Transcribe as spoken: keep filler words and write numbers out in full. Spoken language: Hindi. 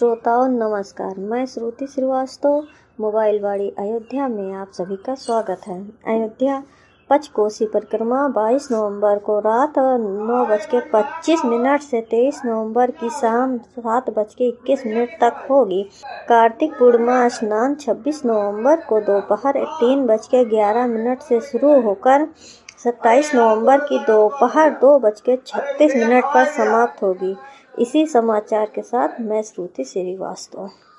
श्रोताओं नमस्कार। मैं श्रुति श्रीवास्तव मोबाइल बाड़ी अयोध्या में आप सभी का स्वागत है। अयोध्या पंचकोसी परिक्रमा बाईस नवंबर को रात नौ बज के पच्चीस मिनट से तेईस नवंबर की शाम सात बज के इक्कीस मिनट तक होगी। कार्तिक पूर्णिमा स्नान छब्बीस नवंबर को दोपहर तीन बज के ग्यारह मिनट से शुरू होकर सत्ताईस नवंबर की दोपहर दो बज के छत्तीस मिनट पर समाप्त होगी। इसी समाचार के साथ मैं श्रुति श्रीवास्तव।